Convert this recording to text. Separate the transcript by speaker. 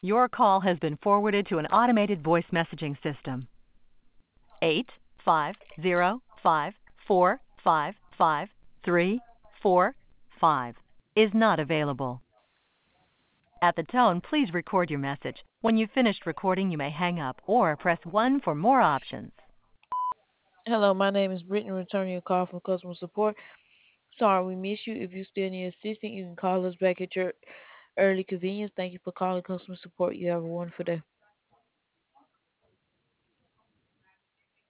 Speaker 1: Your call has been forwarded to an automated voice messaging system. 85054555345 is not available. At the tone, please record your message. When you've finished recording, you may hang up or press 1 for more options.
Speaker 2: Hello, my name is Brittany, returning your call from customer support. Sorry we missed you. If you still need assistance, you can call us back at your early convenience. Thank you for calling customer support. You have a wonderful day.